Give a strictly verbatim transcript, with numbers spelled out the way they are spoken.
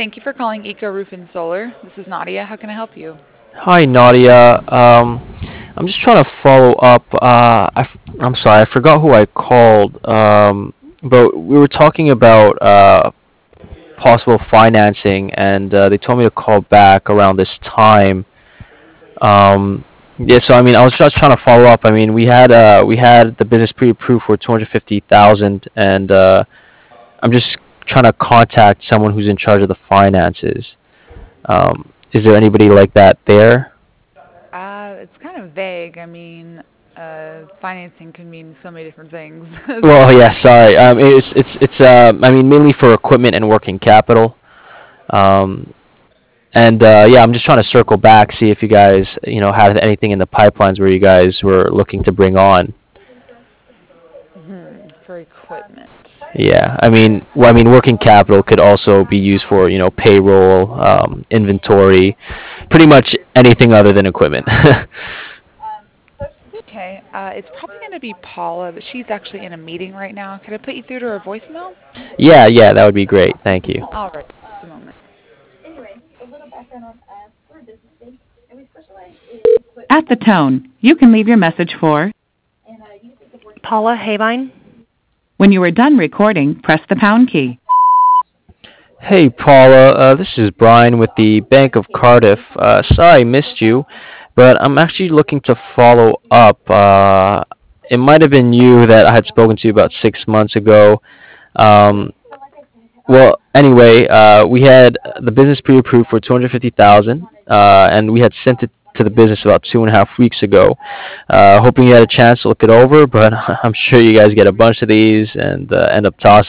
Thank you for calling Eco Roof and Solar. This is Nadia. How can I help you? Hi, Nadia. Um, I'm just trying to follow up. Uh, I f- I'm sorry, I forgot who I called. Um, but we were talking about uh, possible financing, and uh, they told me to call back around this time. Um, yeah, so I mean, I was just trying to follow up. I mean, we had uh, we had the business pre-approved for two hundred fifty thousand, and uh, I'm just trying to contact someone who's in charge of the finances. Um, is there anybody like that there? Uh, it's kind of vague. I mean, uh, financing can mean so many different things. Well, So, yeah, sorry. Um, it's it's it's uh, I mean, mainly for equipment and working capital. Um, and uh, yeah, I'm just trying to circle back, see if you guys, you know, had anything in the pipelines where you guys were looking to bring on. hmm, for equipment. Yeah, I mean, well, I mean, working capital could also be used for, you know, payroll, um, inventory, pretty much anything other than equipment. Okay, uh, it's probably going to be Paula, but she's actually in a meeting right now. Could I put you through to her voicemail? Yeah, yeah, that would be great. Thank you. All right, just a moment. At the tone, you can leave your message for. Paula Habine. When you are done recording, press the pound key. Hey Paula, uh, this is Brian with the Bank of Cardiff. Uh, sorry I missed you, but I'm actually looking to follow up. Uh, it might have been you that I had spoken to about six months ago. Um, well, anyway, uh, we had the business pre-approved for two hundred fifty thousand, uh, and we had sent it to the business about two and a half weeks ago. Uh, hoping you had a chance to look it over, but I'm sure you guys get a bunch of these and uh, end up tossing